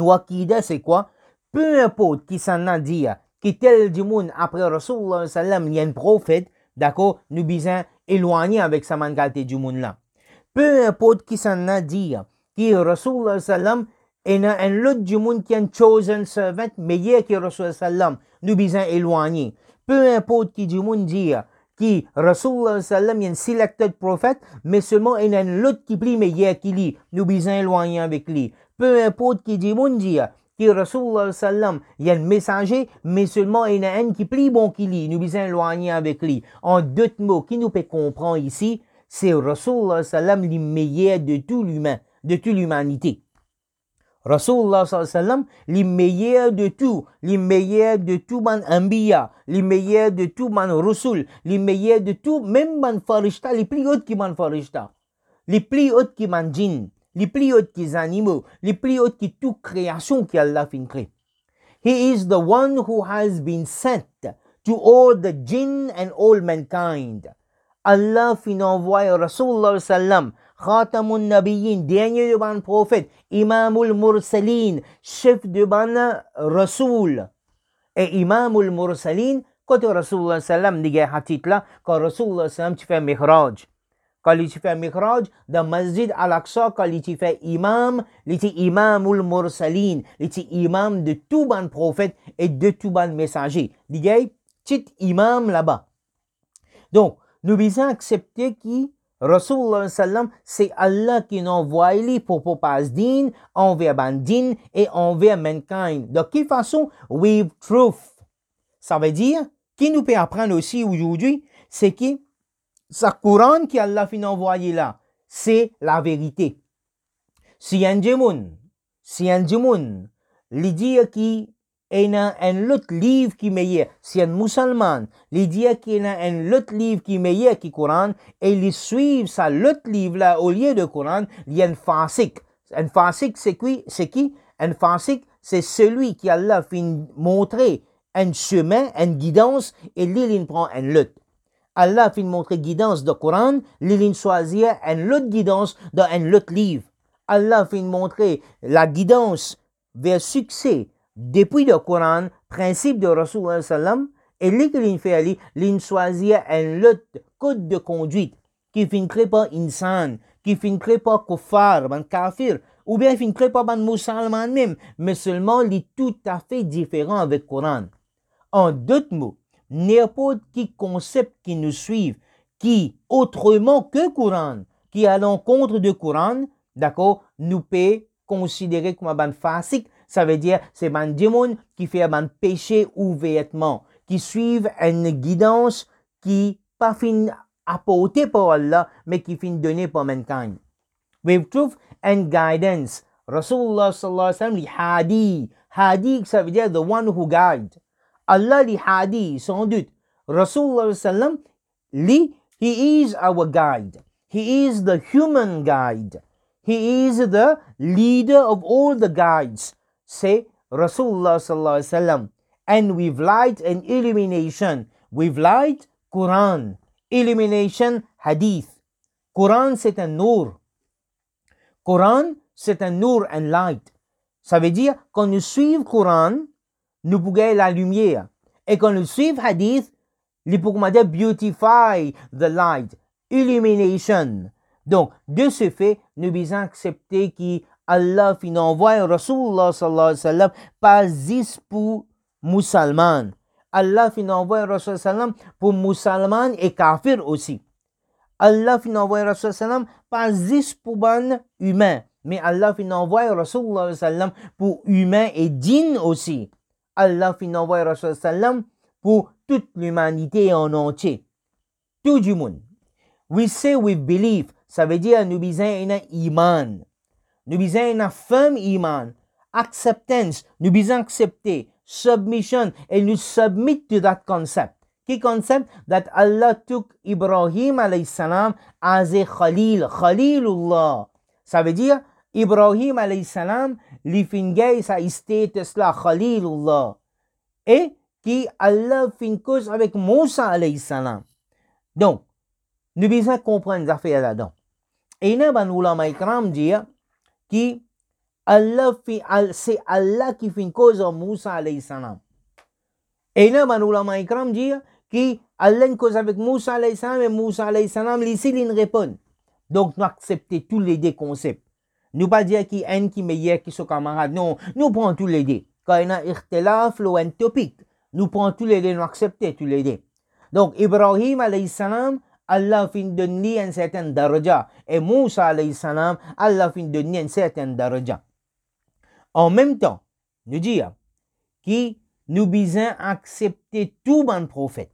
Wakida, c'est quoi? Peu importe qui s'en a dit, qui tel du monde après Rasulullah sallam, il y a un prophète, d'accord, nous bisons éloigner avec sa mentalité du monde là. Peu importe qui s'en a dit, qui Rasulullah sallam, et un autre du monde qui est un chosen servant, meilleur que Rasulullah sallam, nous bisons éloigner. Peu importe qui du monde dit, qui Rasulullah sallam, il y a un selected prophète, mais seulement il y a un autre qui plie meilleur qu'il lui, nous bisons éloigner avec lui. Peu importe qui du monde dit, qui Rasulullah sallam, il y a un messager, mais seulement il y en a un qui plie bon qu'il lui, nous bisons éloigner avec lui. En d'autres mots, qui nous peut comprendre ici, c'est Rasulullah sallam, le meilleur de tout l'humain, de toute l'humanité. Rasulullah sallam, le meilleur de tout man anbiya, le meilleur de tout man rusul, le meilleur de tout, même man farishta, les plus hautes qui man farishta, les plus hautes qui man djinn, les plus hautes qui animaux, les plus hautes qui toute création qui Allah fin crée. He is the one who has been sent to all the jinn and all mankind. Allah fin envoie Rasulullah sallam, Khatamun Nabiyyin, dernier de ban prophète, Imamul Mursalin, chef de ban Rasoul. Et Imamul Mursalin, quand Rasulullah sallam, dit hadith là, quand Rasulullah sallam, tu fais mihraj. Quand il fait mihraj, dans Masjid Al-Aqsa, quand il fait imam, il est Imamul Mursalin, il est imam de tout ban prophète et de tout ban messager. Il y a petit imam là-bas. Donc, nous devons accepter que Rasulullah sallam, c'est Allah qui nous envoie pour propager din envers bandin et envers mankind. De quelle façon? With truth. Ça veut dire, qui nous peut apprendre aussi aujourd'hui, c'est que ce Coran qu'Allah a envoyé là, c'est la vérité. Si un démon, il dit qu'il y a un autre livre qui est meilleur, si un musulman, il dit qu'il y a un autre livre qui est meilleur que le Coran, et il suit ça, l'autre livre là, au lieu de Coran, il y a un fasik. Un fasik, c'est qui? Un fasik, c'est celui qui Allah a montré un chemin, une guidance, et lui, il prend un autre. Allah a montré guidance de Coran, il choisit une autre guidance dans un autre livre. Allah a montré la guidance vers succès depuis le Coran, principe de Rasulullah sallam, et lui qu'il fait, il choisit un autre code de conduite qui ne crée pas insan, qui ne crée pas kuffar, un kafir, ou bien qui ne crée pas un musulman même, mais seulement il est tout à fait différent avec le Coran. En d'autres mots, n'importe quel concept qui nous suit, qui autrement que Coran, qui est à l'encontre du Coran, d'accord, nous peut considérer comme un fasik, ça veut dire c'est un démon qui fait un péché ouvertement, qui suivent une guidance qui pas fin apportée par Allah, mais qui fin donnée par mankind. With truth and guidance, Rasulullah sallallahu alayhi wa sallam, hadi, ça veut dire the one who guides. Allah li hadi, sans doute. Rasulullah sallam, he is our guide. He is the human guide. He is the leader of all the guides. C'est Rasulullah sallallahu alayhi wa sallam. And with light and illumination. With light, Quran. Illumination, hadith. Quran, c'est un nour. Quran, c'est un nour and light. Ça veut dire, quand nous suivons Quran, nous pouvons la lumière. Et quand nous suivons hadith, nous pouvons dire beautify the light, illumination. Donc, de ce fait, nous devons accepter qu'Allah fin envoie Rasulullah sallallahu alayhi wa sallam pas juste pour musulmans. Allah fin envoie Rasulullah sallam pour musulmans et kafirs aussi. Allah fin envoie Rasulullah sallam pas juste pour ban humains, mais Allah fin envoie Rasulullah sallam pour humains et djinns aussi. Allah fin envoie Rasulullah sallam pour toute l'humanité en entier. Tout du monde. We say we believe. Ça veut dire nous bisons un iman. Nous bisons un firm iman. Acceptance. Nous bisons accepter. Submission. And nous submit to that concept. Quel concept? That Allah took Ibrahim alayhi salam as a Khalil. Khalilullah. Ça veut dire Ibrahim alayhi salam li fingay sa status là Khalilullah. Et qui Allah fin cause avec Moussa alayhi salam. Donc, nous devons comprendre les affaires là-dedans. Et il y a des ulama ikram dire que c'est Allah qui fait une cause à Moussa alayhi salam. Et là, les ulama ikram disent que Allah une cause avec Moussa alayhi salam et Moussa alayhi salam, ici, il répond. Donc, nous acceptons tous les deux concepts. Nous pas dire qu'il y a un qui est meilleur que son camarade. Non, nous prenons tous les deux. Quand il y a un ikhtilaf ou un topic, nous prenons tous les deux, nous acceptons tous les deux. Donc, Ibrahim alayhi salam, Allah fin donner un certain daraja. Et Moussa alayhi salam, Allah fin donner un certain daraja. En même temps, nous disons que nous devons accepter tout bon prophète,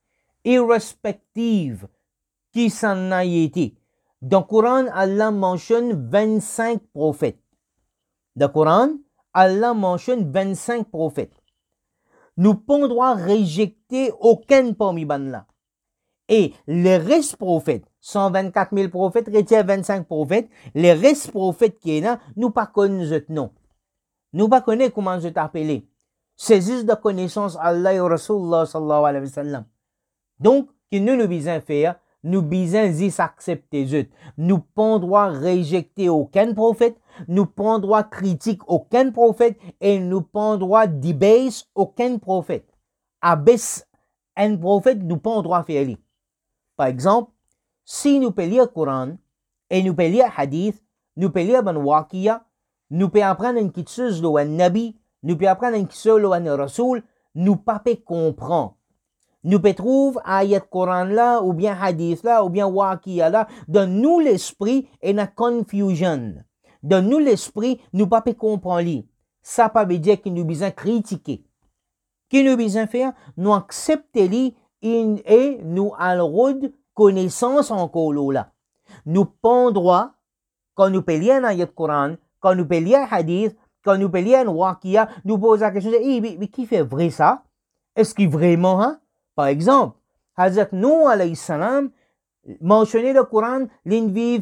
irrespective qui s'en a été. Dans le Coran, Allah mentionne 25 prophètes. Dans le Coran, Allah mentionne 25 prophètes. Nous ne pouvons droit rejeter aucun parmi là. Et les restes prophètes, 124 000 prophètes, retiennent 25 prophètes, les restes prophètes qui sont là, nous ne connaissons pas nom. Nous ne connaissons pas comment je t'appelle. C'est juste de connaissance Allah et Rasulullah sallallahu alayhi wa sallam. Donc, que nous devons faire, nous devons accepter. Nous ne pouvons droit rejeter aucun prophète, nous ne pouvons droit critiquer aucun prophète et nous ne pouvons droit débase aucun prophète. Abaisse un prophète, nous ne pouvons droit faire. Par exemple, si nous pouvons lire le Coran et nous pouvons lire le Hadith, nous pouvons lire le Waqiya, nous pouvons apprendre une petite chose de un Nabi, nous pouvons apprendre une petite chose de un Rasoul, nous ne pouvons pas comprendre. Nous pouvons trouver ayat Coran là, ou bien Hadith là, ou bien Waqiya là, dans nous l'esprit et la confusion. Dans nous l'esprit, nous ne pouvons pas comprendre. Ça ne veut dire que nous devons critiquer. Ce que nous devons faire, nous accepter et nous allons connaissance encore là. Nous prenons droit, quand nous pouvons lire l'ayat Coran, quand nous pouvons lire Hadith, quand nous pouvons lire un Waqiya, nous posons la question, mais qui fait vrai ça? Est-ce qu'il vraiment, hein? Par exemple, Hazrat Nuh alayhi salam, mentionné le Coran, l'in vive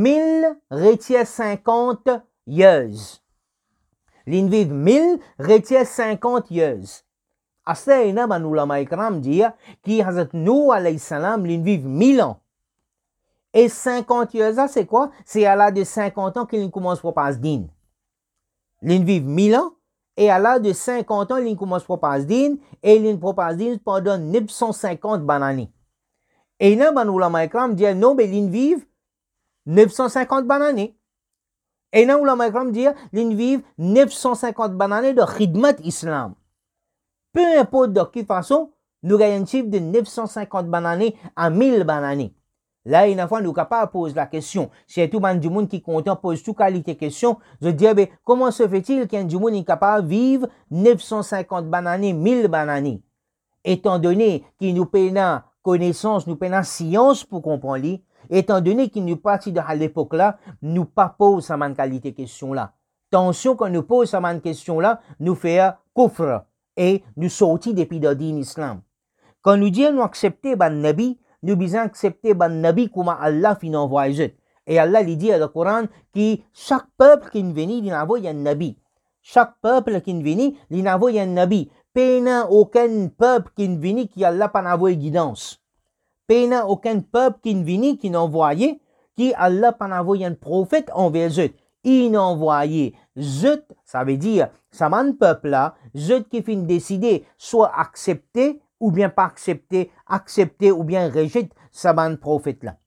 1050 years. L'in vive 1050 years. Asta ina man ulama ikram dire que Hazrat Nuh alayhi salam, l'in vive 1000 ans. Et 50 years, c'est quoi? C'est à l'âge de 50 ans qu'il commence à proposer din. L'in vive 1000 ans. Et à l'âge de 50 ans, il commence à proposer din et il propose din pendant 950 bananes. Et là, man ulama ikram dit non, mais il vive 950 bananes. Et là, ulama ikram dit il vive 950 bananes de khidmat islam. Peu importe de quelle façon, nous gagnons un chiffre de 950 bananes à 1000 bananes. Là, une fois, nous sommes capables de poser la question. C'est tout le monde qui compte pose toute qualité de question. Je dis, comment se fait-il qu'un monde est capable de vivre 950 bananes, 1000 bananes? Étant donné qu'il nous paye la connaissance, nous paye la science pour comprendre, étant donné qu'il nous partit de l'époque là, nous pas pose sa qualité de question là. Attention, quand nous pose sa question là, nous fait kufr et nous sortir depuis le din islam. Quand nous disons nous accepter ban nabi, nous devons accepter ban nabi comme Allah fin envoyé. Et Allah lui dit dans le Coran que chaque peuple qui vient, il envoie un nabi. Chaque peuple qui vient, il envoie un nabi. Pena aucun peuple qui vient qui Allah pas envoyé guidance. Pena aucun peuple qui vient qui envoyé qui Allah pas envoyé un prophète envers eux. Il envoyé eux, ça veut dire ça man peuple là, eux qui fin décider soit accepter ou bien pas accepter ou bien rejeter ce prophète là.